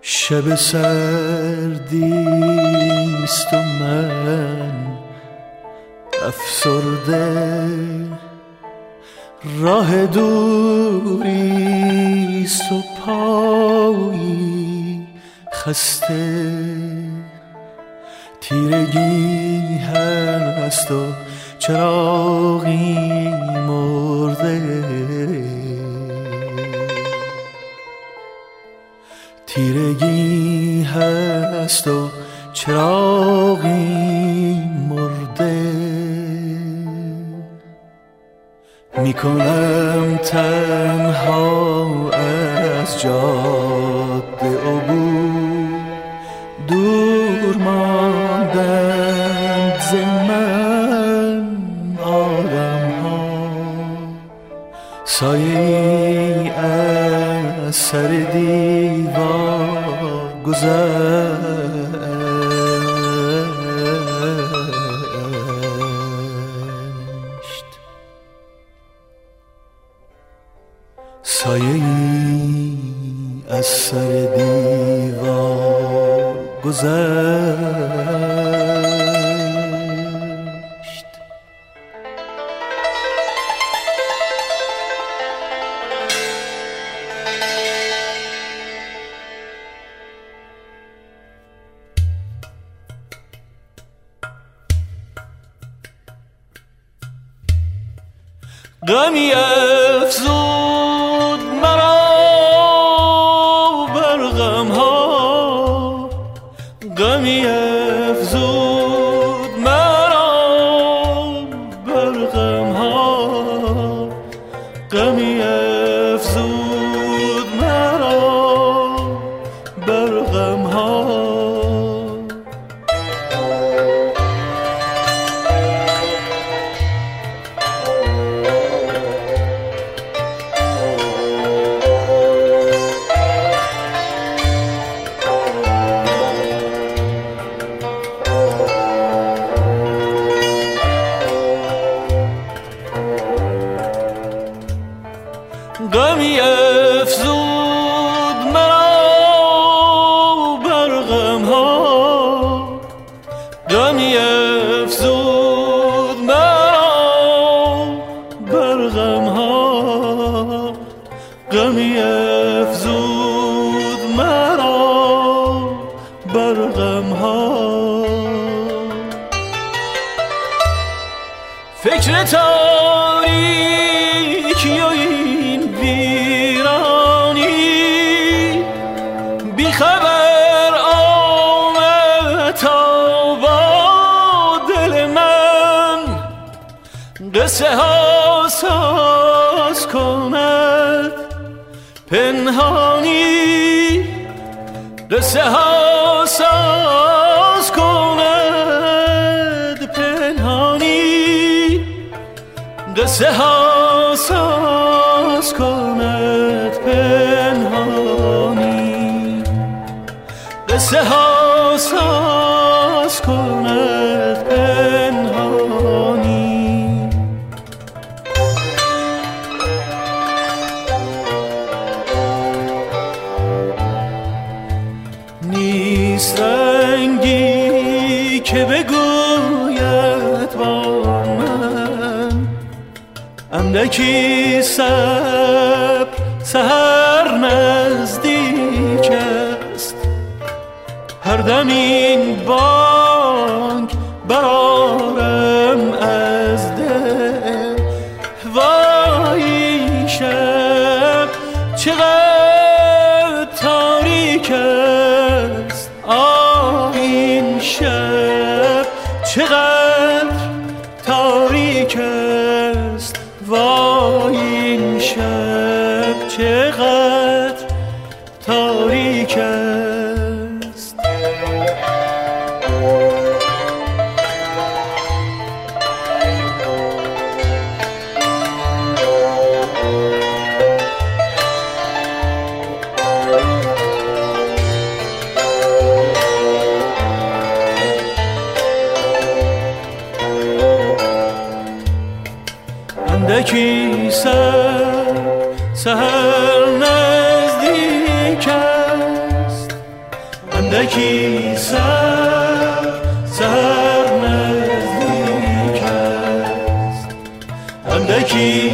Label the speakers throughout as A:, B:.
A: شب سردیست و من افسرده، راه دوریست و پایی خسته، تیرگی هست و چراغی مرده، تیرگی هست و چراغی مرده، میکنم تنها از جاده عبور، دور ماندند ز من آدم ها، سایه‌ای از سر دیوار گذشت، سایه‌ای از سر دیوار گذشت. غمی افزود مرا بر غم‌ها، غمی افزود مرا بر غم‌ها، غمی افزود مرا بر غم‌ها، غمی افزود مرا بر غم‌ها، غمی افزود مرا بر غم‌ها، غمی افزود مرا بر غم‌ها، فکر تاریکی و این ویرانی بی خبر آمد تا با دل من، قصه ها ساز کند پنهانی، قصه ها ساز کند پنهانی، قصه ها ساز کند پنهانی، قصه ها ساز کند پنهانی. نیست رنگی که بگوید با من، اندکی صبر سحر نزدیک است، هر دم این بانگ برآرم از دل، وای این شب چقدر تاریک است، آه این شب چقدر تاریک است، وای این شب چقدر تاریک است. اندکی سحر نزدیک است، اندکی سر نزدیک است، اندکی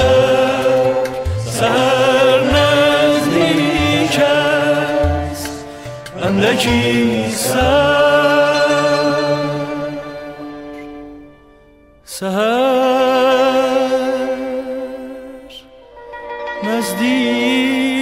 A: سر نزدیک است، اندکی سر نزدیک.